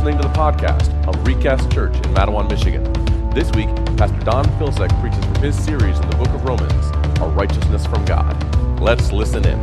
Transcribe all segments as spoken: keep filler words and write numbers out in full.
listening to the podcast of Recast Church in Mattawan, Michigan. This week, Pastor Don Filsek preaches from his series in the book of Romans, A Righteousness from God. Let's listen in.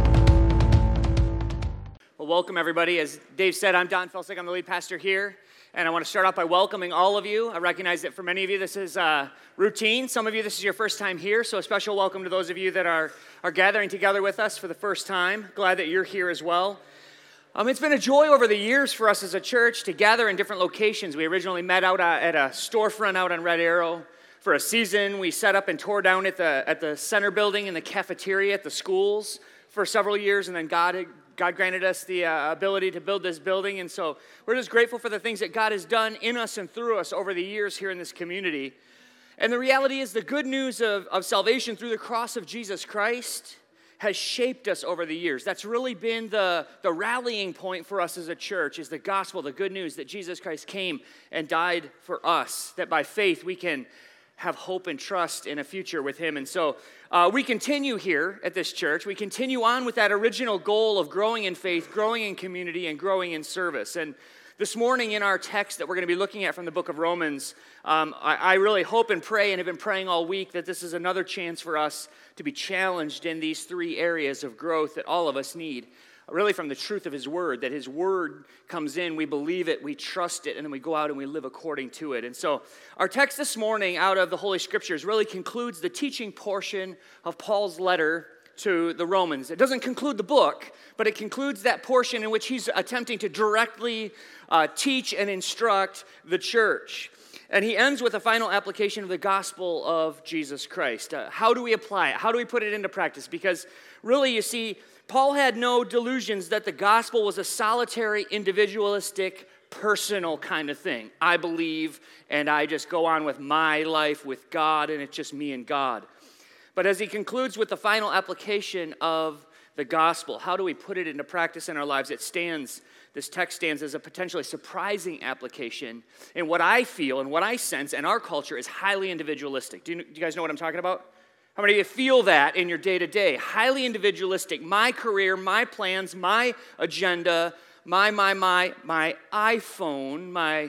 Well, welcome everybody. As Dave said, I'm Don Filsek. I'm the lead pastor here. And I want to start off by welcoming all of you. I recognize that for many of you, this is uh, routine. Some of you, this is your first time here. So a special welcome to those of you that are, are gathering together with us for the first time. Glad that you're here as well. Um, it's been a joy over the years for us as a church to gather in different locations. We originally met out uh, at a storefront out on Red Arrow for a season. We set up and tore down at the at the center building in the cafeteria at the schools for several years, and then God God granted us the uh, ability to build this building, and so we're just grateful for the things that God has done in us and through us over the years here in this community. And the reality is the good news of, of salvation through the cross of Jesus Christ has shaped us over the years. That's really been the, the rallying point for us as a church, is the gospel, the good news that Jesus Christ came and died for us, that by faith we can have hope and trust in a future with him. And so uh, we continue here at this church. We continue on with that original goal of growing in faith, growing in community, and growing in service. And this morning in our text that we're going to be looking at from the book of Romans, um, I, I really hope and pray and have been praying all week that this is another chance for us to be challenged in these three areas of growth that all of us need. Really from the truth of his word, that his word comes in, we believe it, we trust it, and then we go out and we live according to it. And so our text this morning out of the Holy Scriptures really concludes the teaching portion of Paul's letter to the Romans. It doesn't conclude the book, but it concludes that portion in which he's attempting to directly uh, teach and instruct the church. And he ends with a final application of the gospel of Jesus Christ. Uh, how do we apply it? How do we put it into practice? Because really, you see, Paul had no delusions that the gospel was a solitary, individualistic, personal kind of thing. I believe, and I just go on with my life with God, and it's just me and God. But as he concludes with the final application of the gospel, how do we put it into practice in our lives? It stands, this text stands as a potentially surprising application in what I feel and what I sense in our culture is highly individualistic. Do you, do you guys know what I'm talking about? How many of you feel that in your day-to-day? Highly individualistic. My career, my plans, my agenda, my, my, my, my iPhone, my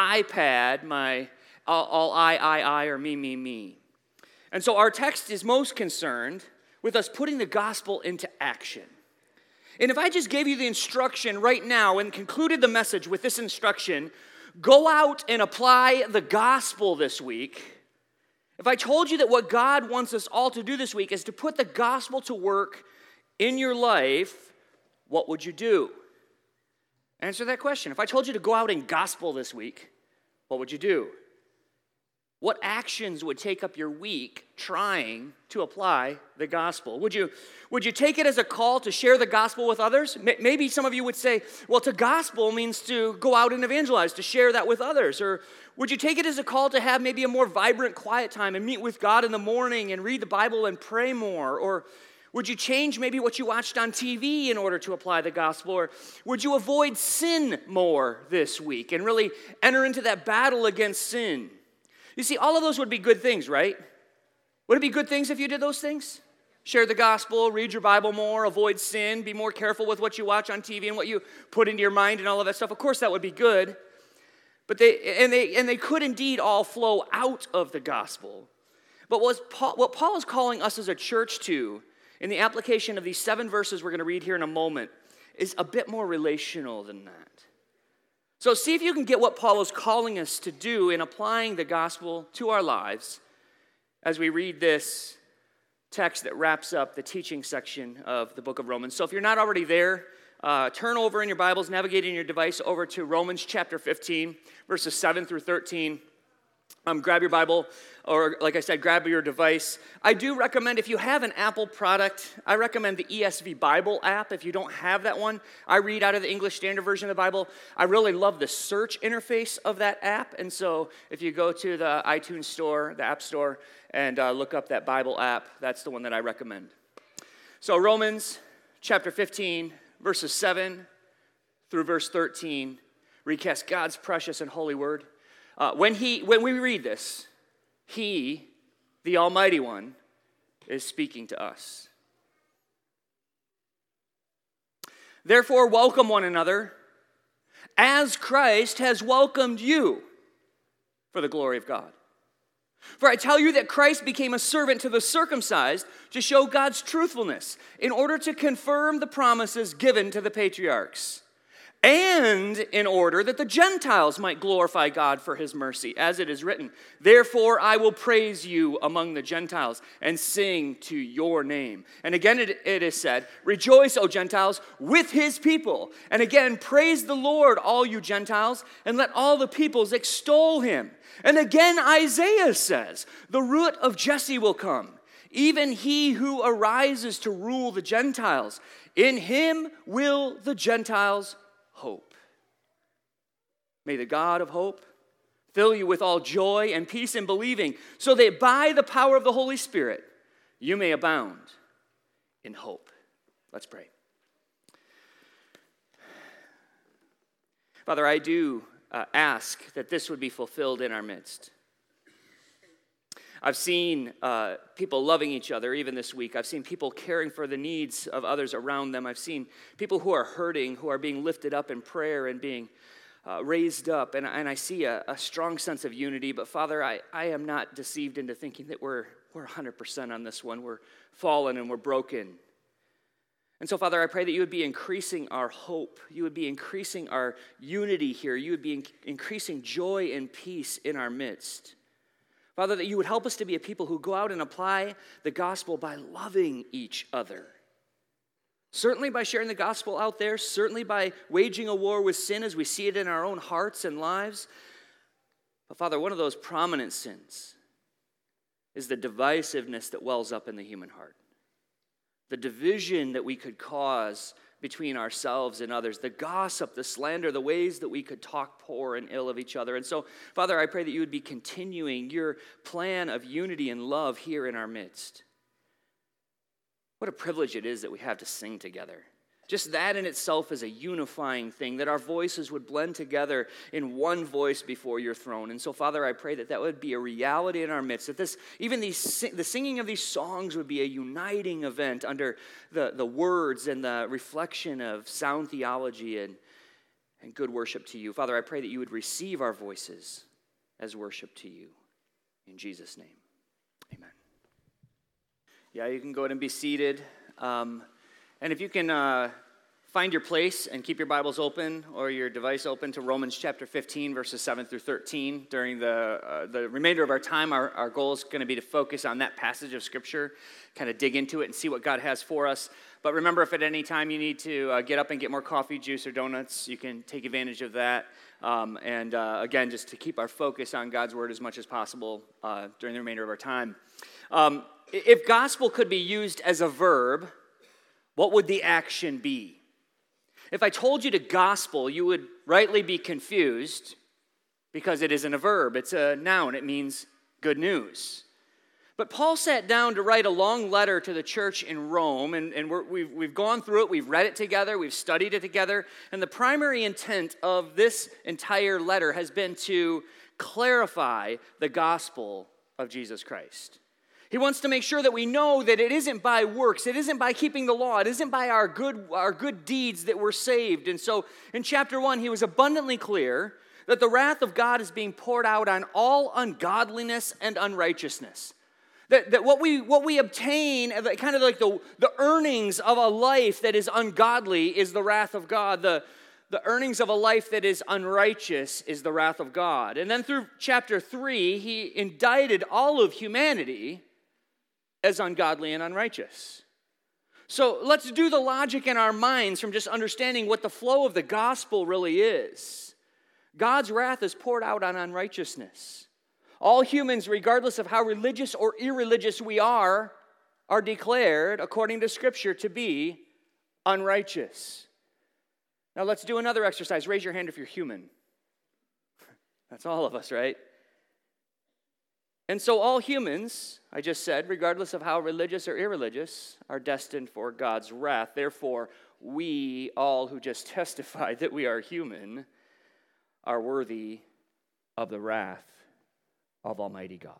iPad, my all, all I, I, I, or me, me, me. And so our text is most concerned with us putting the gospel into action. And if I just gave you the instruction right now and concluded the message with this instruction, go out and apply the gospel this week. If I told you that what God wants us all to do this week is to put the gospel to work in your life, what would you do? Answer that question. If I told you to go out and gospel this week, what would you do? What actions would take up your week trying to apply the gospel? Would you, would you take it as a call to share the gospel with others? Maybe some of you would say, well, to gospel means to go out and evangelize, to share that with others. Or would you take it as a call to have maybe a more vibrant quiet time and meet with God in the morning and read the Bible and pray more? Or would you change maybe what you watched on T V in order to apply the gospel? Or would you avoid sin more this week and really enter into that battle against sin? You see, all of those would be good things, right? Would it be good things if you did those things? Share the gospel, read your Bible more, avoid sin, be more careful with what you watch on T V and what you put into your mind and all of that stuff. Of course, that would be good. But they and they and they could indeed all flow out of the gospel. But what Paul, what Paul is calling us as a church to, in the application of these seven verses we're going to read here in a moment, is a bit more relational than that. So see if you can get what Paul is calling us to do in applying the gospel to our lives as we read this text that wraps up the teaching section of the book of Romans. So if you're not already there, uh, turn over in your Bibles, navigating your device over to Romans chapter fifteen, verses seven through thirteen. Um, grab your Bible, or like I said, grab your device. I do recommend, if you have an Apple product, I recommend the E S V Bible app. If you don't have that one, I read out of the English Standard Version of the Bible. I really love the search interface of that app, and so if you go to the iTunes store, the App Store, and uh, look up that Bible app, that's the one that I recommend. So Romans chapter fifteen, verses seven through verse thirteen, recast God's precious and holy word. Uh, when he, when we read this, he, the Almighty One, is speaking to us. Therefore, welcome one another as Christ has welcomed you for the glory of God. For I tell you that Christ became a servant to the circumcised to show God's truthfulness, in order to confirm the promises given to the patriarchs, and in order that the Gentiles might glorify God for his mercy, as it is written, therefore I will praise you among the Gentiles and sing to your name. And again it, it is said, rejoice, O Gentiles, with his people. And again, praise the Lord, all you Gentiles, and let all the peoples extol him. And again Isaiah says, the root of Jesse will come, even he who arises to rule the Gentiles. In him will the Gentiles hope. May the God of hope fill you with all joy and peace in believing, so that by the power of the Holy Spirit you may abound in hope. Let's pray. Father, I do uh, ask that this would be fulfilled in our midst. I've seen uh, people loving each other even this week. I've seen people caring for the needs of others around them. I've seen people who are hurting, who are being lifted up in prayer and being uh, raised up. And, and I see a, a strong sense of unity. But Father, I, I am not deceived into thinking that we're, we're one hundred percent on this one. We're fallen and we're broken. And so, Father, I pray that you would be increasing our hope. You would be increasing our unity here. You would be in- increasing joy and peace in our midst. Father, that you would help us to be a people who go out and apply the gospel by loving each other. Certainly by sharing the gospel out there, certainly by waging a war with sin as we see it in our own hearts and lives. But Father, one of those prominent sins is the divisiveness that wells up in the human heart. The division that we could cause between ourselves and others, the gossip, the slander, the ways that we could talk poor and ill of each other. And so, Father, I pray that you would be continuing your plan of unity and love here in our midst. What a privilege it is that we have to sing together. Just that in itself is a unifying thing, that our voices would blend together in one voice before your throne. And so, Father, I pray that that would be a reality in our midst, that this, even these, the singing of these songs would be a uniting event under the, the words and the reflection of sound theology and, and good worship to you. Father, I pray that you would receive our voices as worship to you. In Jesus' name, amen. Yeah, you can go ahead and be seated. Um, And if you can uh, find your place and keep your Bibles open or your device open to Romans chapter fifteen, verses seven through thirteen. During the uh, the remainder of our time, our, our goal is going to be to focus on that passage of Scripture, kind of dig into it and see what God has for us. But remember, if at any time you need to uh, get up and get more coffee, juice, or donuts, you can take advantage of that. Um, and uh, again, just to keep our focus on God's Word as much as possible uh, during the remainder of our time. Um, if gospel could be used as a verb, what would the action be? If I told you to gospel, you would rightly be confused because it isn't a verb. It's a noun. It means good news. But Paul sat down to write a long letter to the church in Rome, and, and we're, we've, we've gone through it. We've read it together. We've studied it together. And the primary intent of this entire letter has been to clarify the gospel of Jesus Christ. He wants to make sure that we know that it isn't by works, it isn't by keeping the law, it isn't by our good, our good deeds that we're saved. And so in chapter one, he was abundantly clear that the wrath of God is being poured out on all ungodliness and unrighteousness. That, that what we what we obtain, kind of like the, the earnings of a life that is ungodly, is the wrath of God. The, the earnings of a life that is unrighteous is the wrath of God. And then through chapter three, he indicted all of humanity as ungodly and unrighteous. So let's do the logic in our minds from just understanding what the flow of the gospel really is. God's wrath is poured out on unrighteousness. All humans, regardless of how religious or irreligious we are, are declared, according to Scripture, to be unrighteous. Now let's do another exercise. Raise your hand if you're human. That's all of us, right? And so all humans, I just said, regardless of how religious or irreligious, are destined for God's wrath. Therefore, we all who just testified that we are human are worthy of the wrath of Almighty God.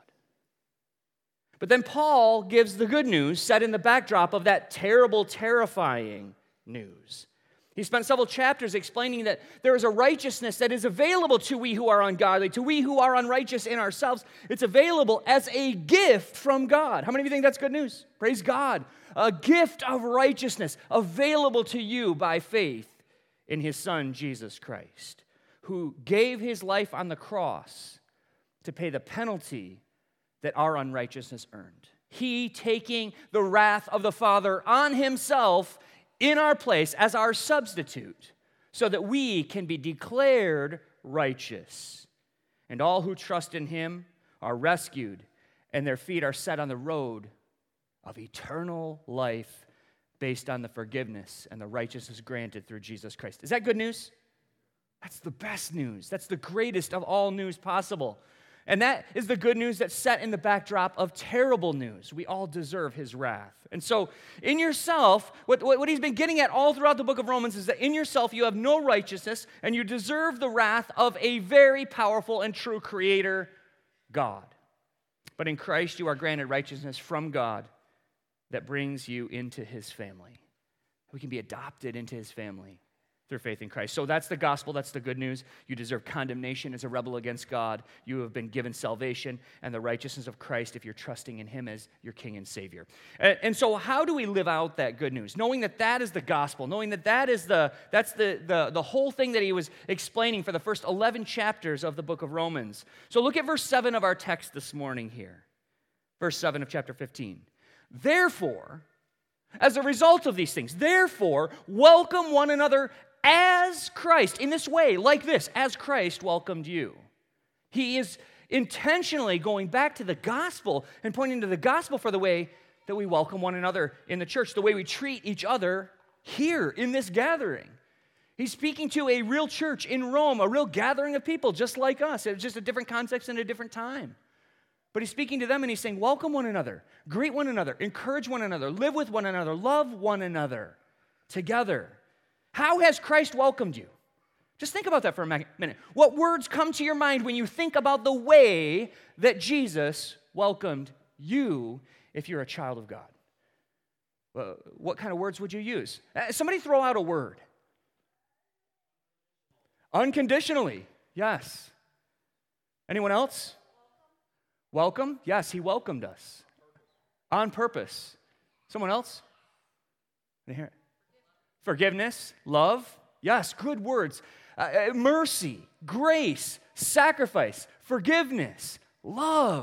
But then Paul gives the good news set in the backdrop of that terrible, terrifying news. He spent several chapters explaining that there is a righteousness that is available to we who are ungodly, to we who are unrighteous in ourselves. It's available as a gift from God. How many of you think that's good news? Praise God. A gift of righteousness available to you by faith in his Son, Jesus Christ, who gave his life on the cross to pay the penalty that our unrighteousness earned. He taking the wrath of the Father on himself in our place as our substitute, so that we can be declared righteous. And all who trust in him are rescued, and their feet are set on the road of eternal life based on the forgiveness and the righteousness granted through Jesus Christ. Is that good news? That's the best news. That's the greatest of all news possible. And that is the good news that's set in the backdrop of terrible news. We all deserve his wrath. And so in yourself, what, what he's been getting at all throughout the book of Romans is that in yourself you have no righteousness and you deserve the wrath of a very powerful and true creator, God. But in Christ you are granted righteousness from God that brings you into his family. We can be adopted into his family through faith in Christ. So that's the gospel, that's the good news. You deserve condemnation as a rebel against God. You have been given salvation and the righteousness of Christ if you're trusting in him as your King and Savior. And, and so how do we live out that good news? Knowing that that is the gospel, knowing that that is the, that's the, the, the whole thing that he was explaining for the first eleven chapters of the book of Romans. So look at verse seven of our text this morning here. Verse seven of chapter fifteen. Therefore, as a result of these things, therefore, welcome one another as Christ, in this way, like this, as Christ welcomed you. He is intentionally going back to the gospel and pointing to the gospel for the way that we welcome one another in the church, the way we treat each other here in this gathering. He's speaking to a real church in Rome, a real gathering of people just like us. It's just a different context and a different time. But he's speaking to them and he's saying, welcome one another, greet one another, encourage one another, live with one another, love one another together. How has Christ welcomed you? Just think about that for a minute. What words come to your mind when you think about the way that Jesus welcomed you if you're a child of God? Uh, what kind of words would you use? Uh, somebody throw out a word. Unconditionally, yes. Anyone else? Welcome? Yes, he welcomed us. On purpose. Someone else? Did I hear it? Forgiveness, love, yes, good words. Uh, mercy, grace, sacrifice, forgiveness, love.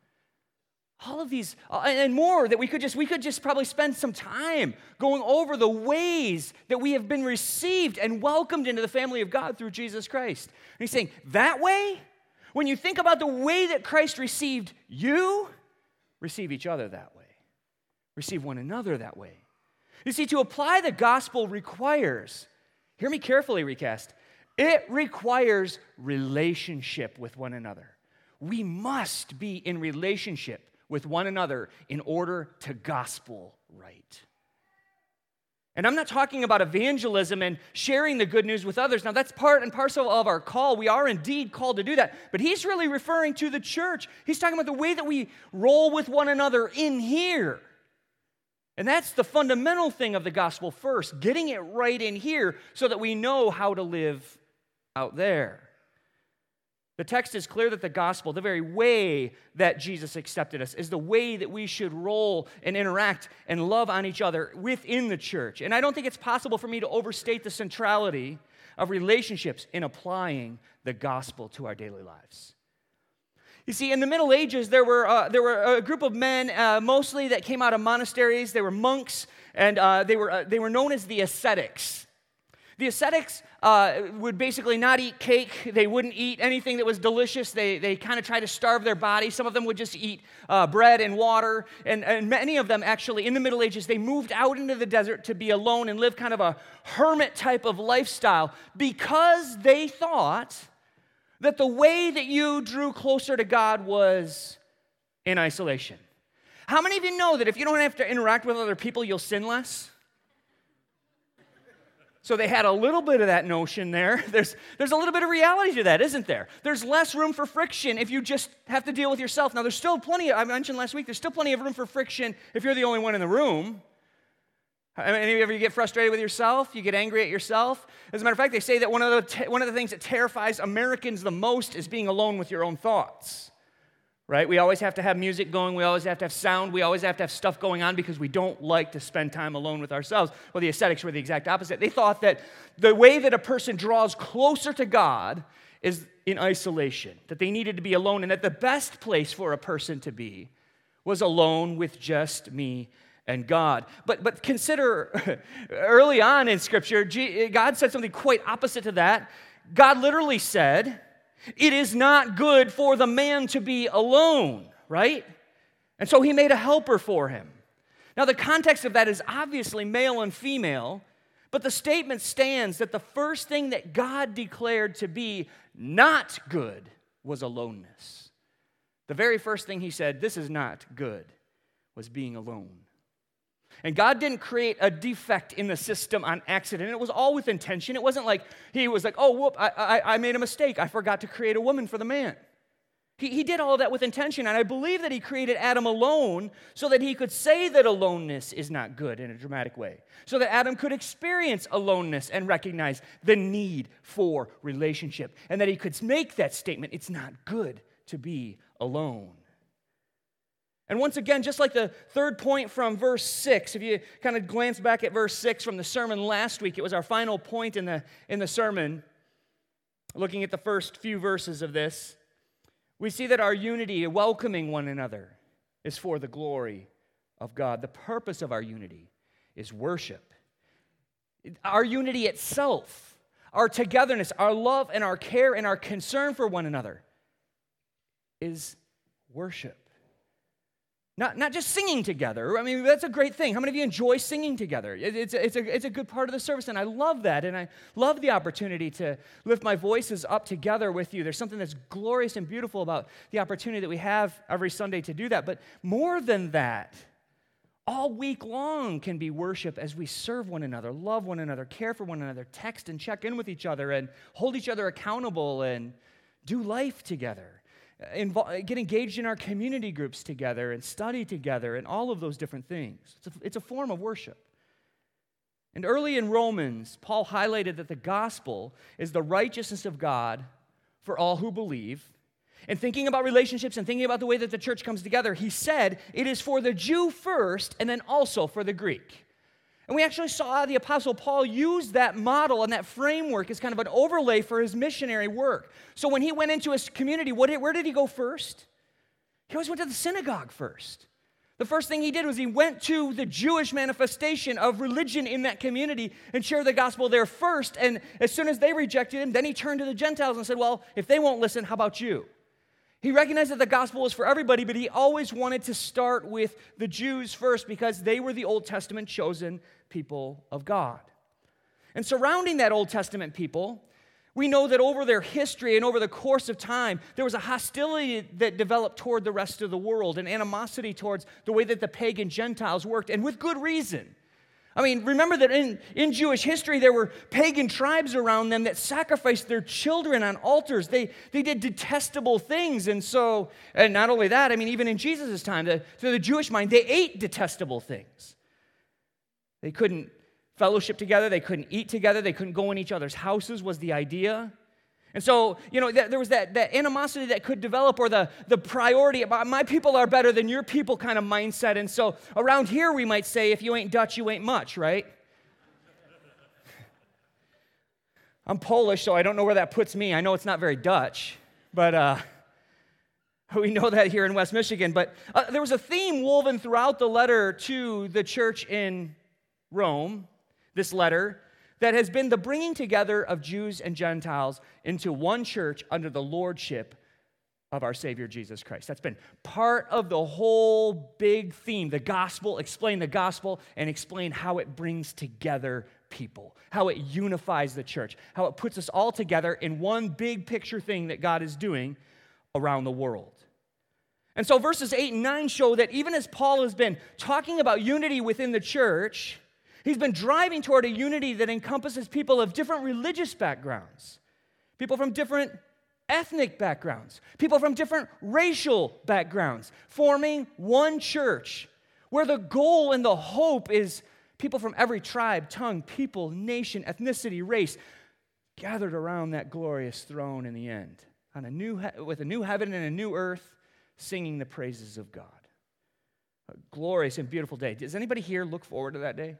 All of these, uh, and more that we could just, we could just probably spend some time going over the ways that we have been received and welcomed into the family of God through Jesus Christ. And he's saying, that way, when you think about the way that Christ received you, receive each other that way. Receive one another that way. You see, to apply the gospel requires, hear me carefully, Recast, it requires relationship with one another. We must be in relationship with one another in order to gospel right. And I'm not talking about evangelism and sharing the good news with others. Now, that's part and parcel of our call. We are indeed called to do that. But he's really referring to the church. He's talking about the way that we roll with one another in here. And that's the fundamental thing of the gospel first, getting it right in here so that we know how to live out there. The text is clear that the gospel, the very way that Jesus accepted us, is the way that we should roll and interact and love on each other within the church. And I don't think it's possible for me to overstate the centrality of relationships in applying the gospel to our daily lives. You see, in the Middle Ages, there were uh, there were a group of men, uh, mostly that came out of monasteries. They were monks, and uh, they were uh, they were known as the ascetics. The ascetics uh, would basically not eat cake. They wouldn't eat anything that was delicious. They they kind of tried to starve their body. Some of them would just eat uh, bread and water, and, and many of them actually, in the Middle Ages, they moved out into the desert to be alone and live kind of a hermit type of lifestyle because they thought that the way that you drew closer to God was in isolation. How many of you know that if you don't have to interact with other people, you'll sin less? So they had a little bit of that notion there. There's, there's a little bit of reality to that, isn't there? There's less room for friction if you just have to deal with yourself. Now, there's still plenty, of, I mentioned last week, there's still plenty of room for friction if you're the only one in the room. I mean, any of you get frustrated with yourself? You get angry at yourself? As a matter of fact, they say that one of the te- one of the things that terrifies Americans the most is being alone with your own thoughts. Right? We always have to have music going. We always have to have sound. We always have to have stuff going on because we don't like to spend time alone with ourselves. Well, the ascetics were the exact opposite. They thought that the way that a person draws closer to God is in isolation, that they needed to be alone, and that the best place for a person to be was alone with just me and God. But but consider, early on in Scripture, God said something quite opposite to that. God literally said, it is not good for the man to be alone, right? And so he made a helper for him. Now, the context of that is obviously male and female, but the statement stands that the first thing that God declared to be not good was aloneness. The very first thing he said, this is not good, was being alone. And God didn't create a defect in the system on accident. It was all with intention. It wasn't like he was like, oh, whoop, I, I, I made a mistake. I forgot to create a woman for the man. He, he did all of that with intention, and I believe that he created Adam alone so that he could say that aloneness is not good in a dramatic way, so that Adam could experience aloneness and recognize the need for relationship, and that he could make that statement, it's not good to be alone. And once again, just like the third point from verse six, if you kind of glance back at verse six from the sermon last week, it was our final point in the, in the sermon, looking at the first few verses of this, we see that our unity, welcoming one another, is for the glory of God. The purpose of our unity is worship. Our unity itself, our togetherness, our love and our care and our concern for one another is worship. Not, not just singing together. I mean, that's a great thing. How many of you enjoy singing together? It, it's, it's, a, it's a good part of the service, and I love that, and I love the opportunity to lift my voices up together with you. There's something that's glorious and beautiful about the opportunity that we have every Sunday to do that, but more than that, all week long can be worship as we serve one another, love one another, care for one another, text and check in with each other, and hold each other accountable, and do life together. Invo- get engaged in our community groups together and study together and all of those different things. It's a, it's a form of worship. And early in Romans, Paul highlighted that the gospel is the righteousness of God for all who believe. And thinking about relationships and thinking about the way that the church comes together, he said it is for the Jew first and then also for the Greek. And we actually saw the Apostle Paul use that model and that framework as kind of an overlay for his missionary work. So when he went into his community, what did, where did he go first? He always went to the synagogue first. The first thing he did was he went to the Jewish manifestation of religion in that community and shared the gospel there first. And as soon as they rejected him, then he turned to the Gentiles and said, well, if they won't listen, how about you? He recognized that the gospel was for everybody, but he always wanted to start with the Jews first because they were the Old Testament chosen people of God. And surrounding that Old Testament people, we know that over their history and over the course of time, there was a hostility that developed toward the rest of the world, an animosity towards the way that the pagan Gentiles worked, and with good reason. I mean, remember that in, in Jewish history, there were pagan tribes around them that sacrificed their children on altars. They, they did detestable things, and so, and not only that, I mean, even in Jesus' time, the, to the Jewish mind, they ate detestable things. They couldn't fellowship together. They couldn't eat together. They couldn't go in each other's houses was the idea. And so, you know, th- there was that, that animosity that could develop, or the, the priority about my people are better than your people kind of mindset. And so around here we might say, if you ain't Dutch, you ain't much, right? I'm Polish, so I don't know where that puts me. I know it's not very Dutch, but uh, we know that here in West Michigan. But uh, there was a theme woven throughout the letter to the church in Rome, this letter, that has been the bringing together of Jews and Gentiles into one church under the lordship of our Savior Jesus Christ. That's been part of the whole big theme, the gospel, explain the gospel and explain how it brings together people, how it unifies the church, how it puts us all together in one big picture thing that God is doing around the world. And so verses eight and nine show that even as Paul has been talking about unity within the church, he's been driving toward a unity that encompasses people of different religious backgrounds, people from different ethnic backgrounds, people from different racial backgrounds, forming one church where the goal and the hope is People from every tribe, tongue, people, nation, ethnicity, race, gathered around that glorious throne in the end, on a new he- with a new heaven and a new earth, singing the praises of God. A glorious and beautiful day. Does anybody here look forward to that day?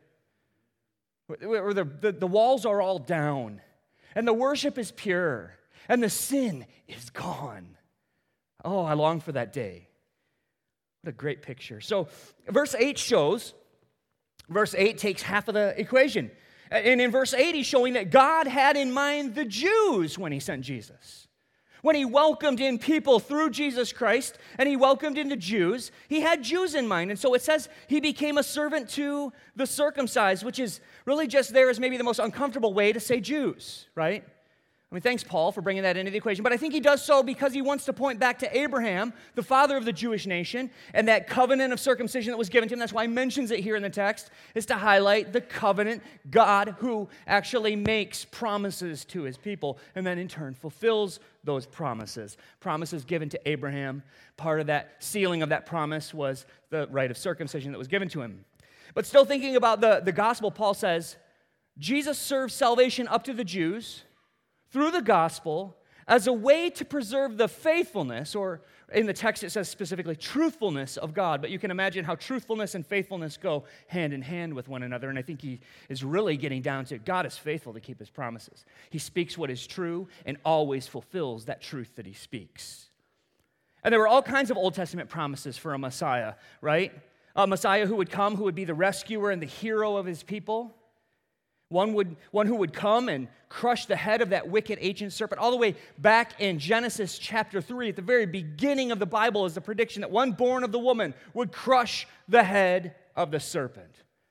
Where the, the, the walls are all down, and the worship is pure, and the sin is gone. Oh, I long for that day. What a great picture. So, verse eight shows, verse eight takes half of the equation. And in verse eight, he's showing that God had in mind the Jews when he sent Jesus. When he welcomed in people through Jesus Christ, and he welcomed in the Jews, he had Jews in mind. And so it says he became a servant to the circumcised, which is really just there as maybe the most uncomfortable way to say Jews, right? I mean, thanks, Paul, for bringing that into the equation. But I think he does so because he wants to point back to Abraham, the father of the Jewish nation, and that covenant of circumcision that was given to him. That's why he mentions it here in the text, is to highlight the covenant God who actually makes promises to his people and then in turn fulfills those promises. Promises given to Abraham. Part of that sealing of that promise was the rite of circumcision that was given to him. But still thinking about the, the gospel, Paul says, Jesus served salvation up to the Jews through the gospel as a way to preserve the faithfulness, or in the text it says specifically truthfulness of God, but you can imagine how truthfulness and faithfulness go hand in hand with one another, and I think he is really getting down to God is faithful to keep his promises. He speaks what is true and always fulfills that truth that he speaks. And there were all kinds of Old Testament promises for a Messiah, right? A Messiah who would come, who would be the rescuer and the hero of his people. One would, one who would come and crush the head of that wicked ancient serpent. All the way back in Genesis chapter three, at the very beginning of the Bible, is the prediction that one born of the woman would crush the head of the serpent.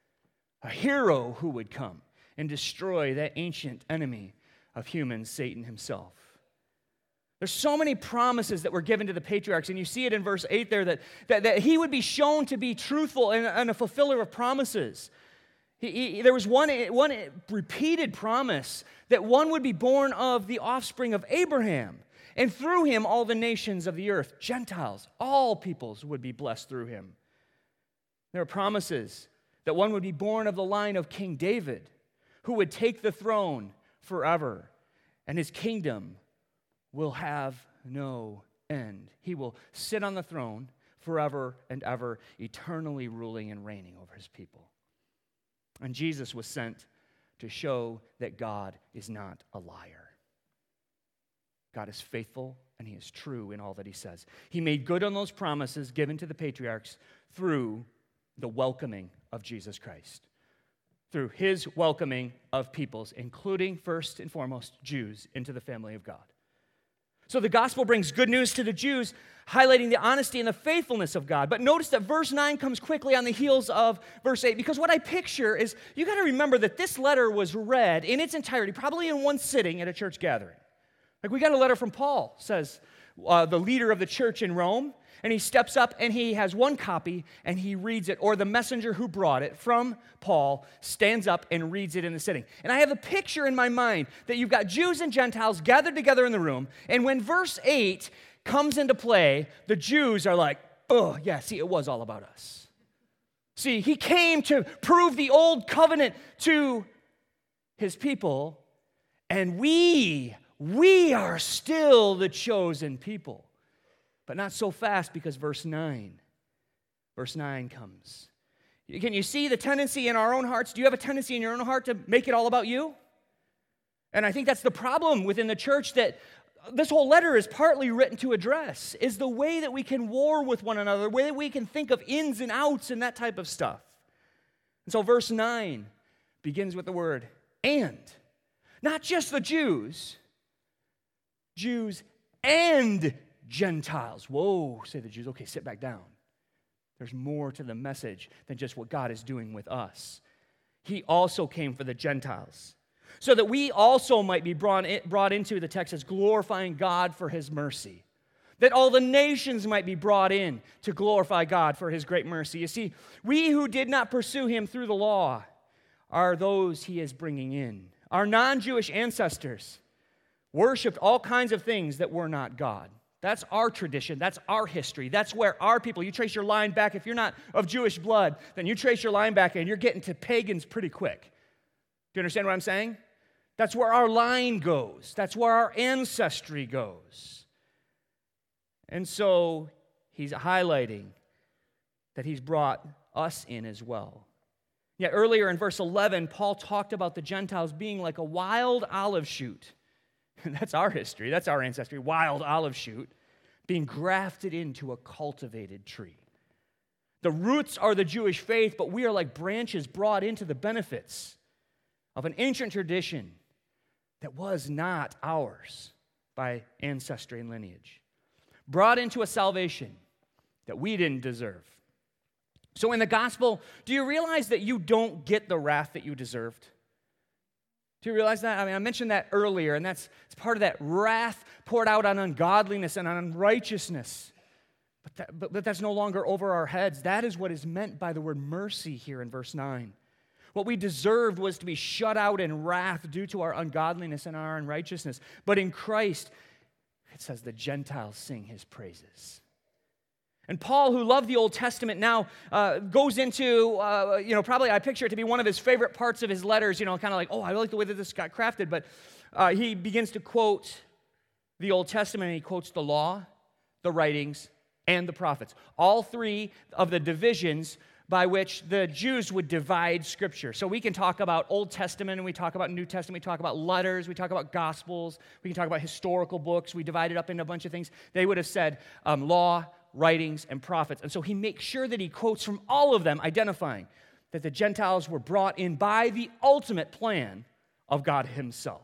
A hero who would come and destroy that ancient enemy of humans, Satan himself. There's so many promises that were given to the patriarchs, and you see it in verse eight there, that, that, that he would be shown to be truthful and, and a fulfiller of promises. He, he, there was one, one repeated promise that one would be born of the offspring of Abraham, and through him all the nations of the earth, Gentiles, all peoples would be blessed through him. There are promises that one would be born of the line of King David, who would take the throne forever, and his kingdom will have no end. He will sit on the throne forever and ever, eternally ruling and reigning over his people. And Jesus was sent to show that God is not a liar. God is faithful and he is true in all that he says. He made good on those promises given to the patriarchs through the welcoming of Jesus Christ, through his welcoming of peoples, including first and foremost Jews, into the family of God. So the gospel brings good news to the Jews, highlighting the honesty and the faithfulness of God. But notice that verse nine comes quickly on the heels of verse eight, because what I picture is, you got to remember that this letter was read in its entirety, probably in one sitting at a church gathering. Like, we got a letter from Paul, says uh, the leader of the church in Rome, and he steps up and he has one copy and he reads it, or the messenger who brought it from Paul stands up and reads it in the sitting. And I have a picture in my mind that you've got Jews and Gentiles gathered together in the room, and when verse eight comes into play, the Jews are like, oh, yeah, see, it was all about us. See, he came to prove the old covenant to his people, and we, we are still the chosen people. But not so fast, because verse nine, verse nine comes. Can you see the tendency in our own hearts? Do you have a tendency in your own heart to make it all about you? And I think that's the problem within the church that this whole letter is partly written to address, is the way that we can war with one another, the way that we can think of ins and outs and that type of stuff. And so verse nine begins with the word and. Not just the Jews, Jews and Gentiles. Whoa, say the Jews. Okay, sit back down. There's more to the message than just what God is doing with us. He also came for the Gentiles, so that we also might be brought, in, brought into, the text as glorifying God for his mercy. That all the nations might be brought in to glorify God for his great mercy. You see, we who did not pursue him through the law are those he is bringing in. Our non-Jewish ancestors worshipped all kinds of things that were not God. That's our tradition. That's our history. That's where our people, you trace your line back. If you're not of Jewish blood, then you trace your line back and you're getting to pagans pretty quick. Do you understand what I'm saying? That's where our line goes. That's where our ancestry goes. And so he's highlighting that he's brought us in as well. Yet earlier in verse eleven, Paul talked about the Gentiles being like a wild olive shoot. That's our history. That's our ancestry. Wild olive shoot being grafted into a cultivated tree. The roots are the Jewish faith, but we are like branches brought into the benefits of an ancient tradition that was not ours by ancestry and lineage. Brought into a salvation that we didn't deserve. So in the gospel, do you realize that you don't get the wrath that you deserved? Do you realize that? I mean, I mentioned that earlier, and that's it's part of that wrath poured out on ungodliness and on unrighteousness. But, that, but, but that's no longer over our heads. That is what is meant by the word mercy here in verse nine. What we deserved was to be shut out in wrath due to our ungodliness and our unrighteousness. But in Christ, it says the Gentiles sing his praises. And Paul, who loved the Old Testament, now uh, goes into, uh, you know, probably I picture it to be one of his favorite parts of his letters, you know, kind of like, oh, I like the way that this got crafted. But uh, he begins to quote the Old Testament, and he quotes the law, the writings, and the prophets. All three of the divisions by which the Jews would divide Scripture. So we can talk about Old Testament, and we talk about New Testament, we talk about letters, we talk about Gospels, we can talk about historical books, we divide it up into a bunch of things. They would have said um, law, writings, and prophets. And so he makes sure that he quotes from all of them, identifying that the Gentiles were brought in by the ultimate plan of God himself.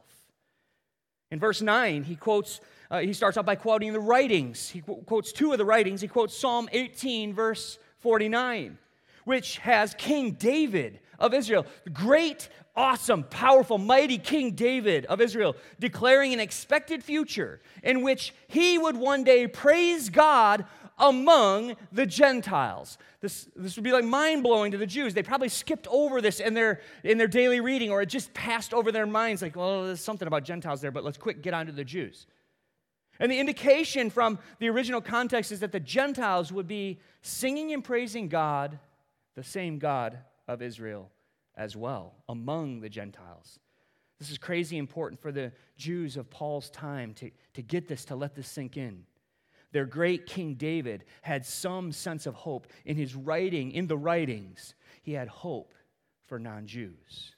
In verse nine, he quotes, uh, he starts out by quoting the writings. He qu- quotes two of the writings. He quotes Psalm eighteen, verse forty-nine, which has King David of Israel, the great, awesome, powerful, mighty King David of Israel, declaring an expected future in which he would one day praise God among the Gentiles. This, this would be like mind-blowing to the Jews. They probably skipped over this in their, in their daily reading, or it just passed over their minds like, well, there's something about Gentiles there, but let's quick get on to the Jews. And the indication from the original context is that the Gentiles would be singing and praising God, the same God of Israel as well, among the Gentiles. This is crazy important for the Jews of Paul's time to, to get this, to let this sink in. Their great King David had some sense of hope in his writing, in the writings. He had hope for non-Jews.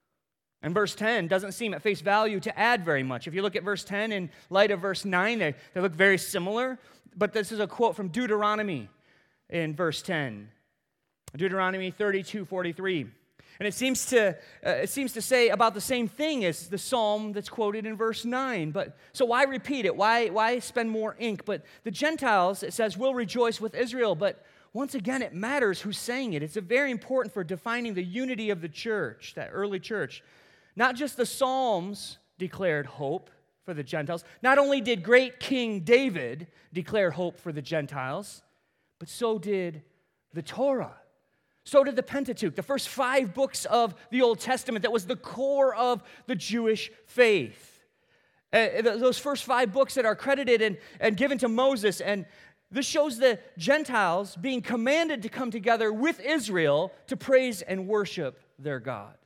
And verse ten doesn't seem at face value to add very much. If you look at verse ten in light of verse nine, they, they look very similar. But this is a quote from Deuteronomy in verse ten. Deuteronomy thirty-two forty-three. And it seems to uh, it seems to say about the same thing as the psalm that's quoted in verse nine. But so why repeat it? Why why spend more ink? But the Gentiles, it says, will rejoice with Israel. But once again, it matters who's saying it. It's a very important for defining the unity of the church, that early church. Not just the Psalms declared hope for the Gentiles. Not only did great King David declare hope for the Gentiles, but so did the Torah. So did the Pentateuch, the first five books of the Old Testament that was the core of the Jewish faith. Uh, those first five books that are credited and, and given to Moses. And this shows the Gentiles being commanded to come together with Israel to praise and worship their God.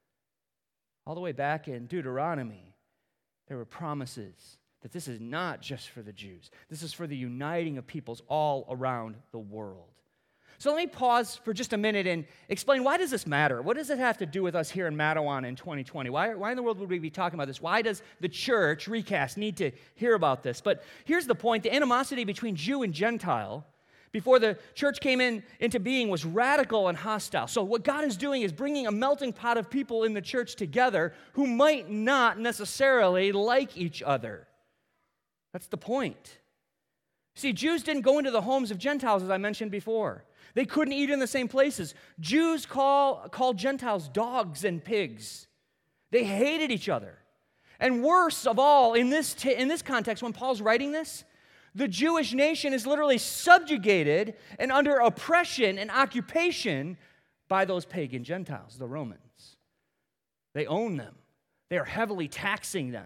All the way back in Deuteronomy, there were promises that this is not just for the Jews. This is for the uniting of peoples all around the world. So let me pause for just a minute and explain, why does this matter? What does it have to do with us here in Matawan in twenty twenty? Why, why in the world would we be talking about this? Why does the church, Recast, need to hear about this? But here's the point. The animosity between Jew and Gentile before the church came in, into being was radical and hostile. So what God is doing is bringing a melting pot of people in the church together who might not necessarily like each other. That's the point. See, Jews didn't go into the homes of Gentiles, as I mentioned before. They couldn't eat in the same places. Jews call, called Gentiles dogs and pigs. They hated each other. And worse of all, in this, t- in this context, when Paul's writing this, the Jewish nation is literally subjugated and under oppression and occupation by those pagan Gentiles, the Romans. They own them. They are heavily taxing them.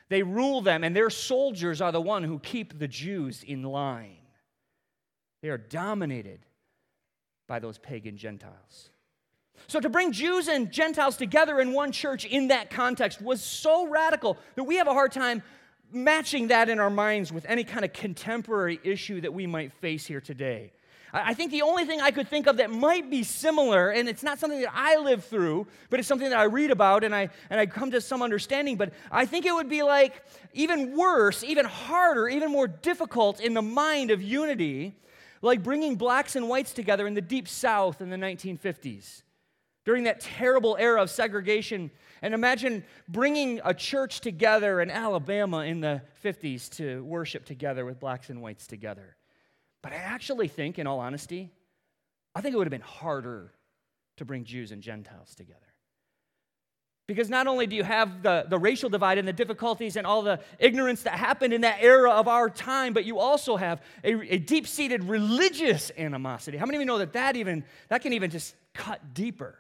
They rule them, and their soldiers are the one who keep the Jews in line. They are dominated by those pagan Gentiles. So to bring Jews and Gentiles together in one church in that context was so radical that we have a hard time matching that in our minds with any kind of contemporary issue that we might face here today. I think the only thing I could think of that might be similar, and it's not something that I live through, but it's something that I read about and I and I come to some understanding, but I think it would be like even worse, even harder, even more difficult in the mind of unity, like bringing blacks and whites together in the Deep South in the nineteen fifties. During that terrible era of segregation, and imagine bringing a church together in Alabama in the fifties to worship together with blacks and whites together. But I actually think, in all honesty, I think it would have been harder to bring Jews and Gentiles together. Because not only do you have the, the racial divide and the difficulties and all the ignorance that happened in that era of our time, but you also have a, a deep-seated religious animosity. How many of you know that that, even, that can even just cut deeper?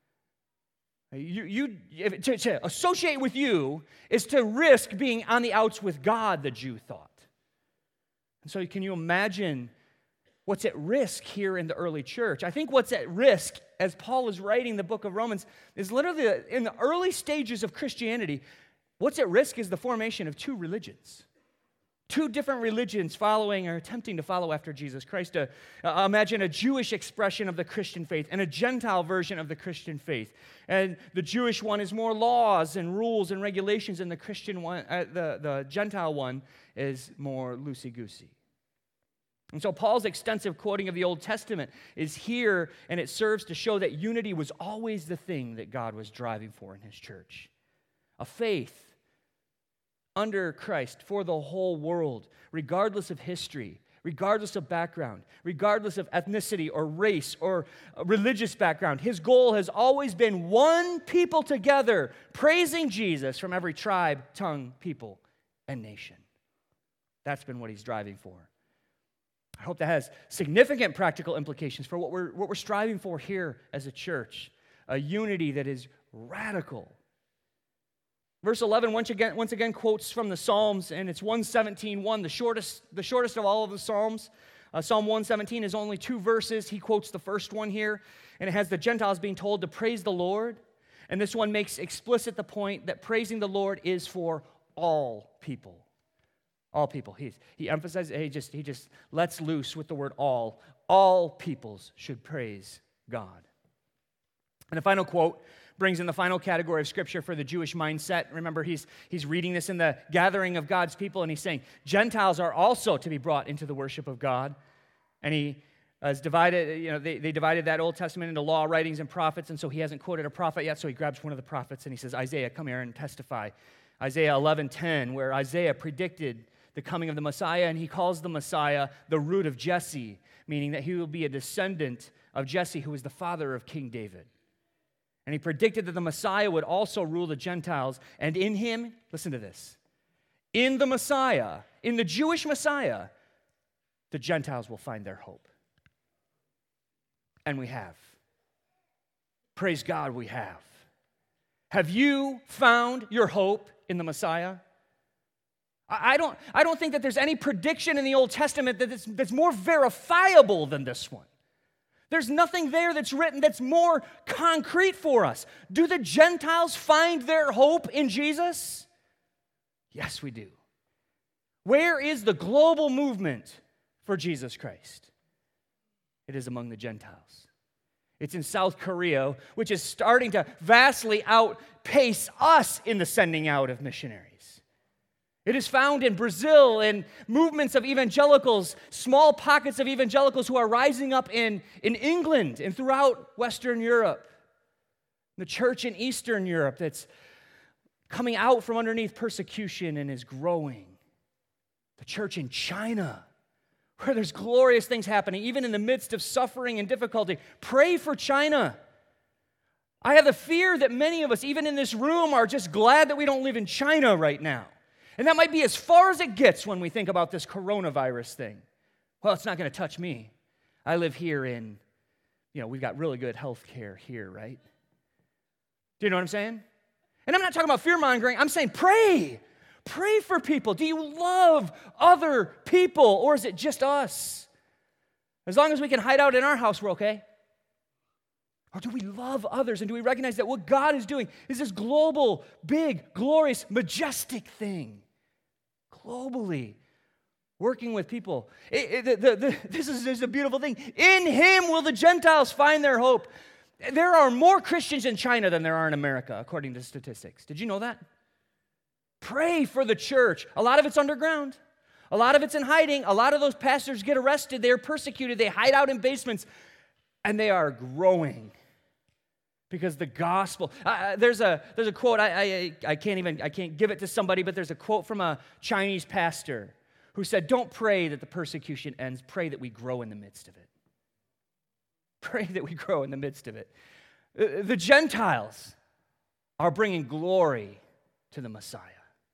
You, you, if, to, to associate with you is to risk being on the outs with God, the Jew thought. And so can you imagine what's at risk here in the early church? I think what's at risk as Paul is writing the book of Romans is literally in the early stages of Christianity, what's at risk is the formation of two religions. Two different religions following or attempting to follow after Jesus Christ. Uh, uh, imagine a Jewish expression of the Christian faith and a Gentile version of the Christian faith. And the Jewish one is more laws and rules and regulations, and the Christian one, uh, the, the Gentile one is more loosey-goosey. And so Paul's extensive quoting of the Old Testament is here, and it serves to show that unity was always the thing that God was driving for in his church. A faith under Christ for the whole world, regardless of history, regardless of background, regardless of ethnicity or race or religious background. His goal has always been one people together, praising Jesus from every tribe, tongue, people, and nation. That's been what he's driving for. I hope that has significant practical implications for what we're, what we're striving for here as a church, a unity that is radical. Verse eleven once again, once again quotes from the Psalms, and it's one seventeen one, the shortest, the shortest of all of the Psalms. Uh, Psalm one seventeen is only two verses. He quotes the first one here, and it has the Gentiles being told to praise the Lord. And this one makes explicit the point that praising the Lord is for all people. All people. He, he emphasizes, he just, he just lets loose with the word all. All peoples should praise God. And the final quote brings in the final category of Scripture for the Jewish mindset. Remember, he's, he's reading this in the gathering of God's people, and he's saying, Gentiles are also to be brought into the worship of God. And he has divided, you know, they, they divided that Old Testament into law, writings, and prophets, and so he hasn't quoted a prophet yet, so he grabs one of the prophets, and he says, Isaiah, come here and testify. Isaiah eleven ten, where Isaiah predicted the coming of the Messiah, and he calls the Messiah the root of Jesse, meaning that he will be a descendant of Jesse, who is the father of King David. And he predicted that the Messiah would also rule the Gentiles, and in him, listen to this, in the Messiah, in the Jewish Messiah, the Gentiles will find their hope. And we have. Praise God, we have. Have you found your hope in the Messiah? I don't, I don't think that there's any prediction in the Old Testament that is, that's more verifiable than this one. There's nothing there that's written that's more concrete for us. Do the Gentiles find their hope in Jesus? Yes, we do. Where is the global movement for Jesus Christ? It is among the Gentiles. It's in South Korea, which is starting to vastly outpace us in the sending out of missionaries. It is found in Brazil and movements of evangelicals, small pockets of evangelicals who are rising up in, in England and throughout Western Europe. The church in Eastern Europe that's coming out from underneath persecution and is growing. The church in China, where there's glorious things happening, even in the midst of suffering and difficulty. Pray for China. I have the fear that many of us, even in this room, are just glad that we don't live in China right now. And that might be as far as it gets when we think about this coronavirus thing. Well, it's not going to touch me. I live here in, you know, we've got really good health care here, right? Do you know what I'm saying? And I'm not talking about fear-mongering. I'm saying pray. Pray for people. Do you love other people, or is it just us? As long as we can hide out in our house, we're okay. Or do we love others, and do we recognize that what God is doing is this global, big, glorious, majestic thing? Globally, working with people. It, it, the, the, this, is, this is a beautiful thing. In Him will the Gentiles find their hope. There are more Christians in China than there are in America, according to statistics. Did you know that? Pray for the church. A lot of it's underground. A lot of it's in hiding. A lot of those pastors get arrested. They're persecuted. They hide out in basements. And they are growing because the gospel. Uh, there's a there's a quote. I, I I can't even I can't give it to somebody, but there's a quote from a Chinese pastor who said, "Don't pray that the persecution ends. Pray that we grow in the midst of it. Pray that we grow in the midst of it." Uh, the Gentiles are bringing glory to the Messiah.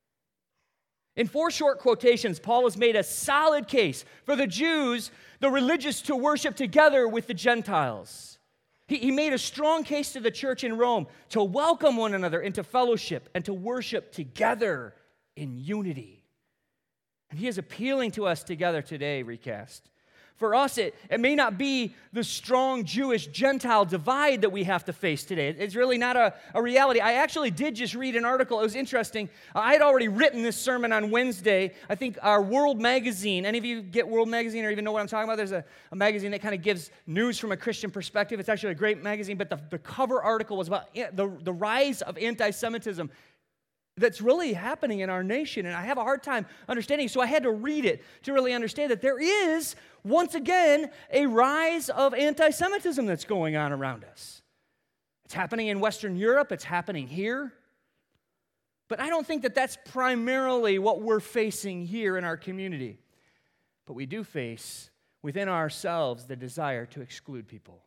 In four short quotations, Paul has made a solid case for the Jews, the religious, to worship together with the Gentiles. He, he made a strong case to the church in Rome to welcome one another into fellowship and to worship together in unity. And he is appealing to us together today, Recast. For us, it, it may not be the strong Jewish-Gentile divide that we have to face today. It's really not a, a reality. I actually did just read an article. It was interesting. I had already written this sermon on Wednesday. I think our World Magazine, any of you get World Magazine or even know what I'm talking about? There's a, a magazine that kind of gives news from a Christian perspective. It's actually a great magazine, but the, the cover article was about the, the rise of anti-Semitism that's really happening in our nation, and I have a hard time understanding, so I had to read it to really understand that there is, once again, a rise of anti-Semitism that's going on around us. It's happening in Western Europe, it's happening here, but I don't think that that's primarily what we're facing here in our community. But we do face within ourselves the desire to exclude people.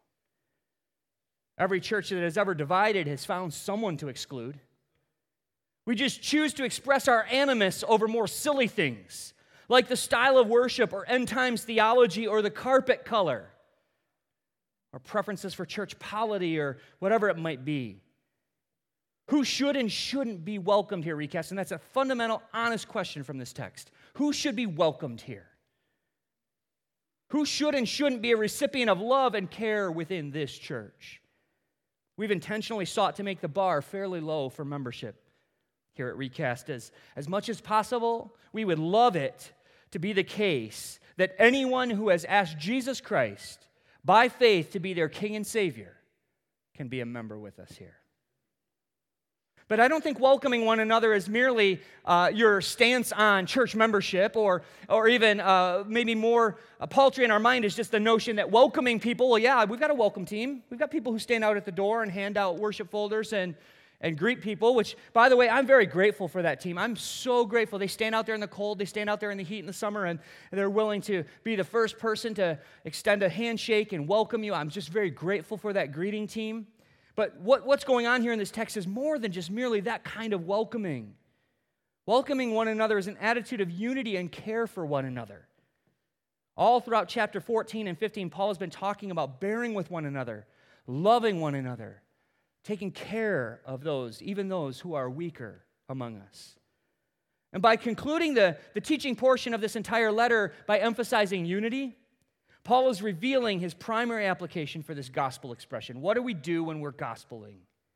Every church that has ever divided has found someone to exclude. We just choose to express our animus over more silly things, like the style of worship or end times theology or the carpet color, or preferences for church polity or whatever it might be. Who should and shouldn't be welcomed here, Recast? And that's a fundamental, honest question from this text. Who should be welcomed here? Who should and shouldn't be a recipient of love and care within this church? We've intentionally sought to make the bar fairly low for membership here at Recast. As, as much as possible, we would love it to be the case that anyone who has asked Jesus Christ by faith to be their King and Savior can be a member with us here. But I don't think welcoming one another is merely uh, your stance on church membership, or, or even uh, maybe more uh, paltry in our mind is just the notion that welcoming people, well, yeah, we've got a welcome team. We've got people who stand out at the door and hand out worship folders and and greet people, which, by the way, I'm very grateful for that team. I'm so grateful. They stand out there in the cold. They stand out there in the heat in the summer, and they're willing to be the first person to extend a handshake and welcome you. I'm just very grateful for that greeting team. But what, what's going on here in this text is more than just merely that kind of welcoming. Welcoming one another is an attitude of unity and care for one another. All throughout chapter fourteen and fifteen, Paul has been talking about bearing with one another, loving one another, taking care of those, even those who are weaker among us. And by concluding the, the teaching portion of this entire letter by emphasizing unity, Paul is revealing his primary application for this gospel expression. What do we do when we're gospeling?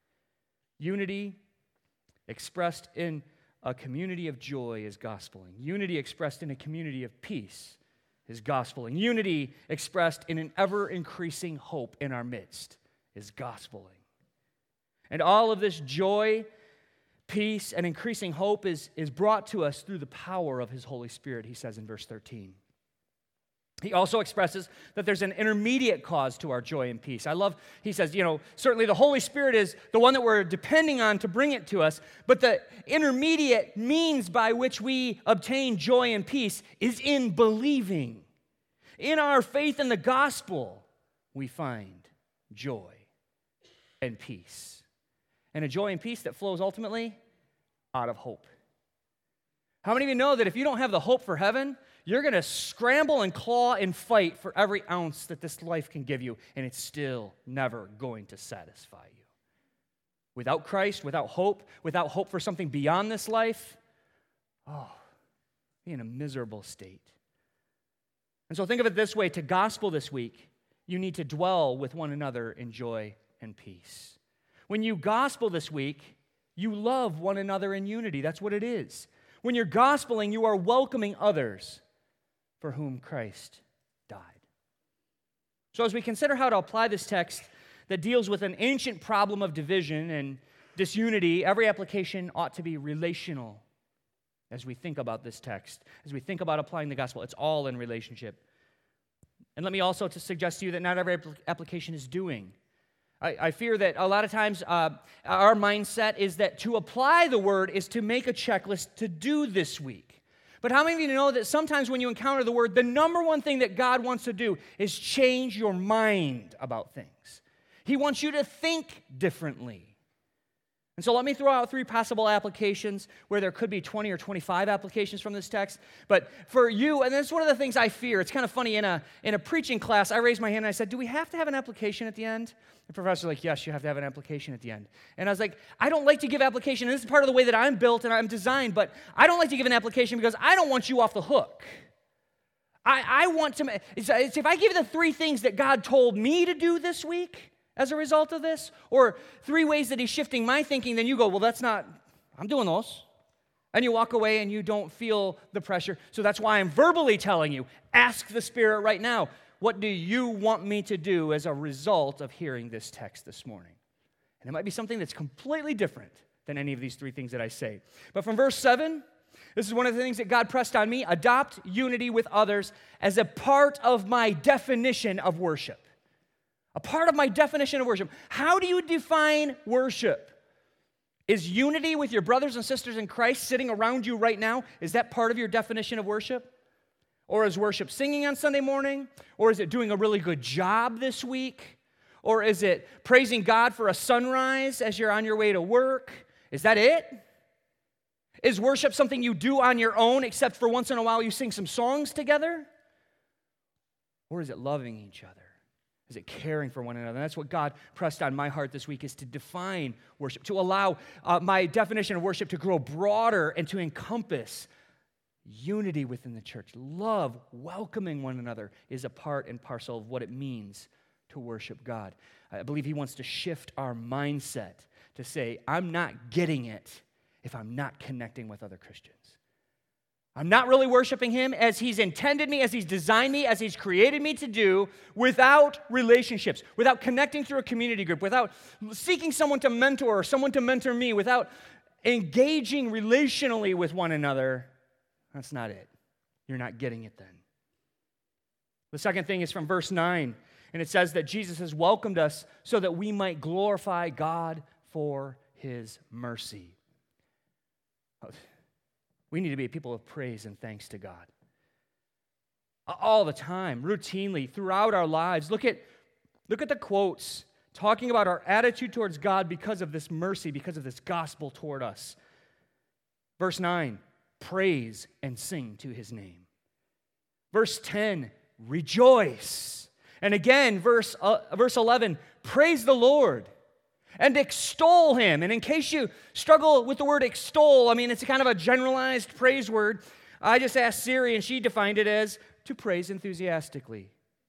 Unity expressed in a community of joy is gospeling. Unity expressed in a community of peace is gospeling. Unity expressed in an ever-increasing hope in our midst is gospeling. And all of this joy, peace, and increasing hope is, is brought to us through the power of his Holy Spirit, he says in verse thirteen. He also expresses that there's an intermediate cause to our joy and peace. I love, he says, you know, certainly the Holy Spirit is the one that we're depending on to bring it to us, but the intermediate means by which we obtain joy and peace is in believing. In our faith in the gospel, we find joy and peace. And a joy and peace that flows ultimately out of hope. How many of you know that if you don't have the hope for heaven, you're going to scramble and claw and fight for every ounce that this life can give you, and it's still never going to satisfy you? Without Christ, without hope, without hope for something beyond this life, oh, be in a miserable state. And so think of it this way, to gospel this week, you need to dwell with one another in joy and peace. When you gospel this week, you love one another in unity. That's what it is. When you're gospeling, you are welcoming others for whom Christ died. So as we consider how to apply this text that deals with an ancient problem of division and disunity, every application ought to be relational as we think about this text, as we think about applying the gospel. It's all in relationship. And let me also to suggest to you that not every application is doing. I, I fear that a lot of times uh, our mindset is that to apply the word is to make a checklist to do this week. But how many of you know that sometimes when you encounter the word, the number one thing that God wants to do is change your mind about things. He wants you to think differently. And so let me throw out three possible applications where there could be twenty or twenty-five applications from this text. But for you, and that's one of the things I fear. It's kind of funny, in a in a preaching class, I raised my hand and I said, do we have to have an application at the end? The professor's like, yes, you have to have an application at the end. And I was like, I don't like to give application. And this is part of the way that I'm built and I'm designed, but I don't like to give an application because I don't want you off the hook. I, I want to, it's, it's if I give you the three things that God told me to do this week, as a result of this, or three ways that he's shifting my thinking, then you go, well, that's not, I'm doing those. And you walk away and you don't feel the pressure. So that's why I'm verbally telling you, ask the Spirit right now, what do you want me to do as a result of hearing this text this morning? And it might be something that's completely different than any of these three things that I say. But from verse seven, this is one of the things that God pressed on me, adopt unity with others as a part of my definition of worship. A part of my definition of worship. How do you define worship? Is unity with your brothers and sisters in Christ sitting around you right now, is that part of your definition of worship? Or is worship singing on Sunday morning? Or is it doing a really good job this week? Or is it praising God for a sunrise as you're on your way to work? Is that it? Is worship something you do on your own, except for once in a while you sing some songs together? Or is it loving each other? Is it caring for one another? And that's what God pressed on my heart this week, is to define worship, to allow uh, my definition of worship to grow broader and to encompass unity within the church. Love, welcoming one another is a part and parcel of what it means to worship God. I believe he wants to shift our mindset to say, I'm not getting it if I'm not connecting with other Christians. I'm not really worshiping him as he's intended me, as he's designed me, as he's created me to do, without relationships, without connecting through a community group, without seeking someone to mentor or someone to mentor me, without engaging relationally with one another. That's not it. You're not getting it then. The second thing is from verse nine, and it says that Jesus has welcomed us so that we might glorify God for his mercy. We need to be a people of praise and thanks to God. All the time, routinely, throughout our lives. Look at, look at the quotes talking about our attitude towards God because of this mercy, because of this gospel toward us. Verse nine, praise and sing to his name. Verse ten, rejoice. And again, verse, uh, verse eleven, praise the Lord. And extol him. And in case you struggle with the word extol, I mean, it's a kind of a generalized praise word. I just asked Siri, and she defined it as to praise enthusiastically.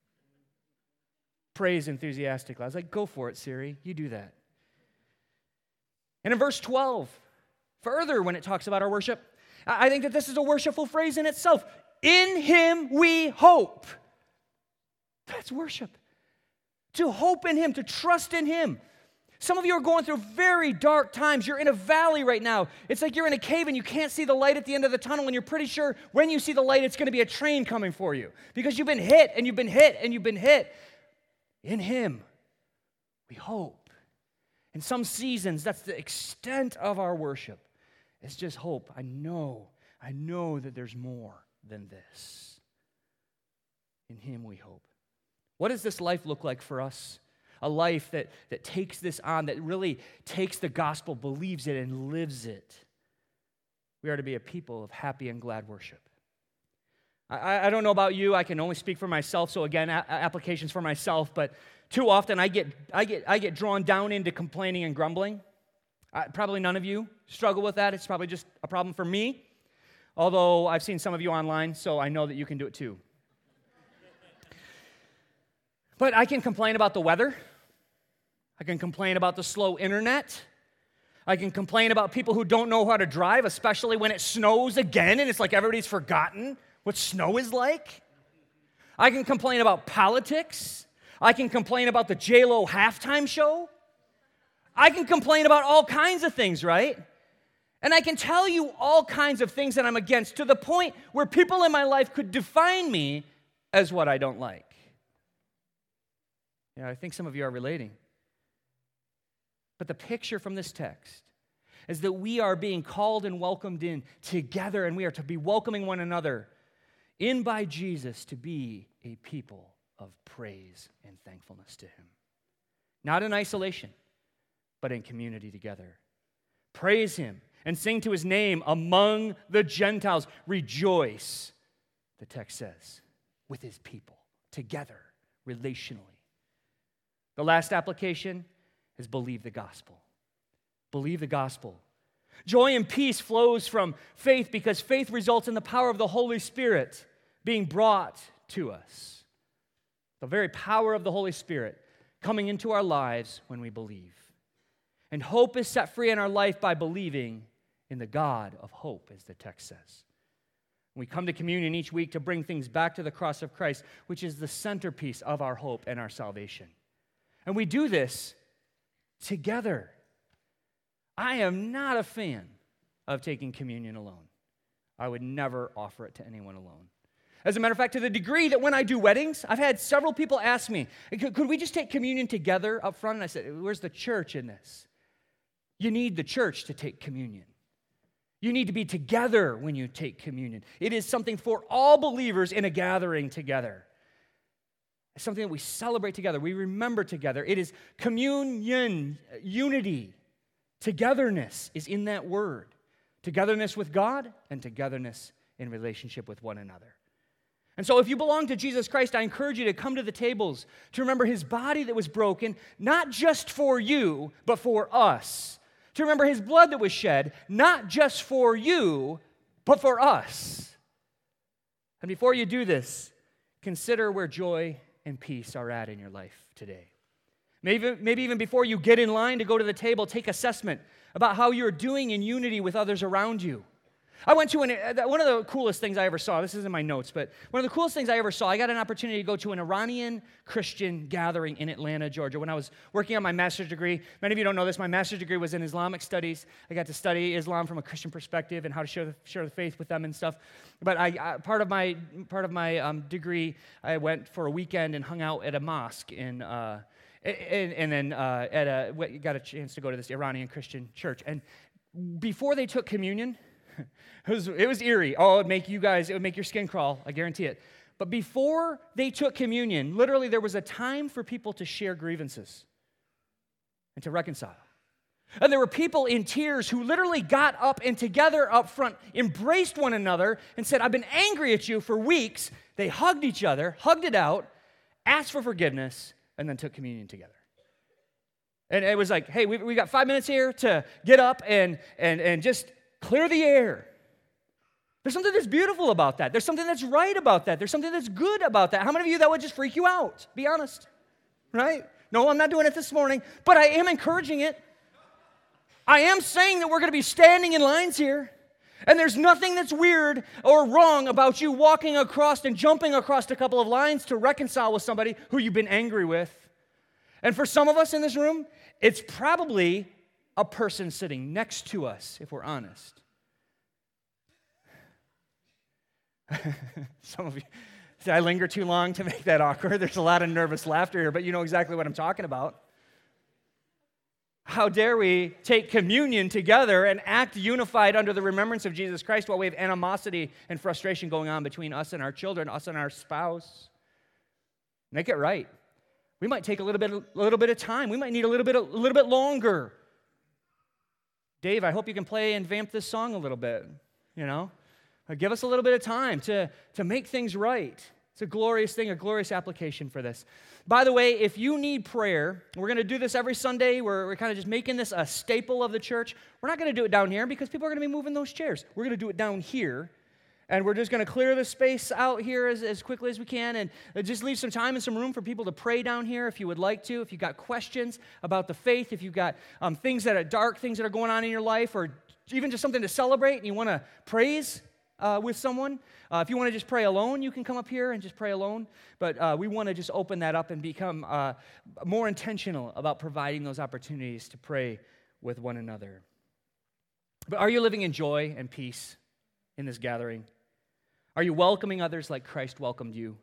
Praise enthusiastically. I was like, go for it, Siri. You do that. And in verse twelve, further when it talks about our worship, I think that this is a worshipful phrase in itself. In him we hope. That's worship. To hope in him, to trust in him. Some of you are going through very dark times. You're in a valley right now. It's like you're in a cave and you can't see the light at the end of the tunnel, and you're pretty sure when you see the light, it's going to be a train coming for you because you've been hit and you've been hit and you've been hit. In him, we hope. In some seasons, that's the extent of our worship. It's just hope. I know, I know that there's more than this. In him we hope. What does this life look like for us? A life that, that takes this on, that really takes the gospel, believes it, and lives it. We are to be a people of happy and glad worship. I, I don't know about you. I can only speak for myself. So again, a- applications for myself. But too often I get I get I get drawn down into complaining and grumbling. I, probably none of you struggle with that. It's probably just a problem for me. although I've seen some of you online, so I know that you can do it too. But I can complain about the weather. I can complain about the slow internet. I can complain about people who don't know how to drive, especially when it snows again and it's like everybody's forgotten what snow is like. I can complain about politics. I can complain about the J Lo halftime show. I can complain about all kinds of things, right? And I can tell you all kinds of things that I'm against to the point where people in my life could define me as what I don't like. Yeah, I think some of you are relating. But the picture from this text is that we are being called and welcomed in together, and we are to be welcoming one another in by Jesus to be a people of praise and thankfulness to him. Not in isolation, but in community together. Praise him and sing to his name among the Gentiles. Rejoice, the text says, with his people, together, relationally. The last application is believe the gospel. Believe the gospel. Joy and peace flows from faith because faith results in the power of the Holy Spirit being brought to us. The very power of the Holy Spirit coming into our lives when we believe. And hope is set free in our life by believing in the God of hope, as the text says. We come to communion each week to bring things back to the cross of Christ, which is the centerpiece of our hope and our salvation. And we do this together. I am not a fan of taking communion alone. I would never offer it to anyone alone. As a matter of fact, to the degree that when I do weddings, I've had several people ask me, could we just take communion together up front? And I said, where's the church in this? You need the church to take communion. You need to be together when you take communion. It is something for all believers in a gathering together. It's something that we celebrate together. We remember together. It is communion, unity. Togetherness is in that word. Togetherness with God and togetherness in relationship with one another. And so if you belong to Jesus Christ, I encourage you to come to the tables to remember his body that was broken, not just for you, but for us. To remember his blood that was shed, not just for you, but for us. And before you do this, consider where joy and peace are at in your life today. Maybe, maybe even before you get in line to go to the table, take assessment about how you're doing in unity with others around you. I went to an, one of the coolest things I ever saw, this is in my notes, but one of the coolest things I ever saw, I got an opportunity to go to an Iranian Christian gathering in Atlanta, Georgia, when I was working on my master's degree. Many of you don't know this, my master's degree was in Islamic studies. I got to study Islam from a Christian perspective and how to share the, share the faith with them and stuff. But I, I, part of my, part of my um, degree, I went for a weekend and hung out at a mosque in uh, And, and then uh, at a, got a chance to go to this Iranian Christian church. And before they took communion, it was, it was eerie. Oh, it would make you guys, it would make your skin crawl, I guarantee it. But before they took communion, literally there was a time for people to share grievances and to reconcile. And there were people in tears who literally got up and together up front embraced one another and said, I've been angry at you for weeks. They hugged each other, hugged it out, asked for forgiveness, and then took communion together. And it was like, hey, we, we got five minutes here to get up and, and, and just clear the air. There's something that's beautiful about that. There's something that's right about that. There's something that's good about that. How many of you that would just freak you out? Be honest, right? No, I'm not doing it this morning, but I am encouraging it. I am saying that we're going to be standing in lines here. And there's nothing that's weird or wrong about you walking across and jumping across a couple of lines to reconcile with somebody who you've been angry with. And for some of us in this room, it's probably a person sitting next to us, if we're honest. Some of you, did I linger too long to make that awkward? There's a lot of nervous laughter here, but you know exactly what I'm talking about. How dare we take communion together and act unified under the remembrance of Jesus Christ while we have animosity and frustration going on between us and our children, us and our spouse? Make it right. We might take a little bit, a little bit of time. We might need a little bit, a little bit longer. Dave, I hope you can play and vamp this song a little bit, you know? Give us a little bit of time to, to make things right. It's a glorious thing, a glorious application for this. By the way, if you need prayer, we're going to do this every Sunday. We're, we're kind of just making this a staple of the church. We're not going to do it down here because people are going to be moving those chairs. We're going to do it down here. And we're just going to clear the space out here as, as quickly as we can and just leave some time and some room for people to pray down here if you would like to. If you've got questions about the faith, if you've got um, things that are dark, things that are going on in your life, or even just something to celebrate and you want to praise uh, with someone. Uh, if you want to just pray alone, you can come up here and just pray alone. But uh, we want to just open that up and become uh, more intentional about providing those opportunities to pray with one another. But are you living in joy and peace in this gathering? Are you welcoming others like Christ welcomed you?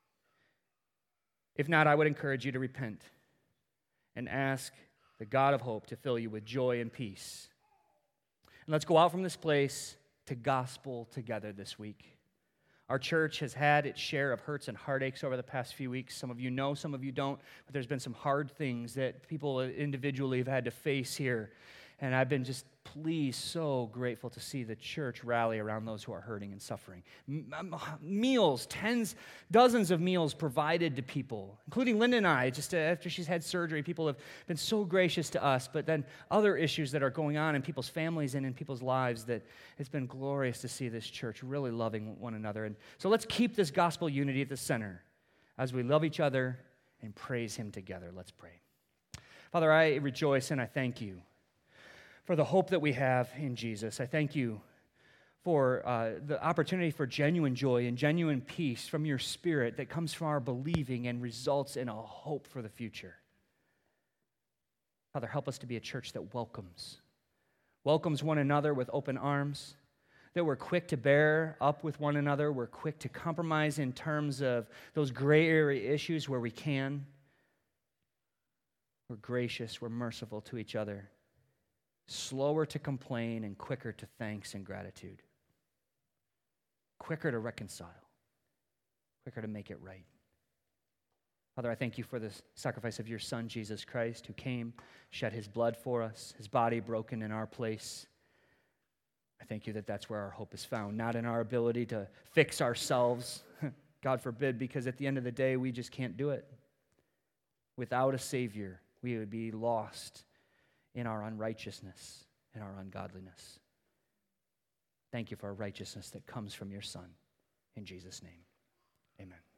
If not, I would encourage you to repent and ask the God of hope to fill you with joy and peace. And let's go out from this place to gospel together this week. Our church has had its share of hurts and heartaches over the past few weeks. Some of you know, some of you don't, but there's been some hard things that people individually have had to face here. And I've been just pleased, so grateful to see the church rally around those who are hurting and suffering. M- meals, tens, dozens of meals provided to people, including Linda and I, just after she's had surgery. People have been so gracious to us, but then other issues that are going on in people's families and in people's lives that it's been glorious to see this church really loving one another. And so let's keep this gospel unity at the center as we love each other and praise Him together. Let's pray. Father, I rejoice and I thank You for the hope that we have in Jesus. I thank You for uh, the opportunity for genuine joy and genuine peace from Your Spirit that comes from our believing and results in a hope for the future. Father, help us to be a church that welcomes, welcomes one another with open arms, that we're quick to bear up with one another, we're quick to compromise in terms of those gray area issues where we can. We're gracious, we're merciful to each other, slower to complain and quicker to thanks and gratitude, quicker to reconcile, quicker to make it right. Father, I thank You for the sacrifice of Your Son, Jesus Christ, who came, shed His blood for us, His body broken in our place. I thank You that that's where our hope is found, not in our ability to fix ourselves, God forbid, because at the end of the day, we just can't do it. Without a Savior, we would be lost in our unrighteousness, in our ungodliness. Thank You for a righteousness that comes from Your Son. In Jesus' name, amen.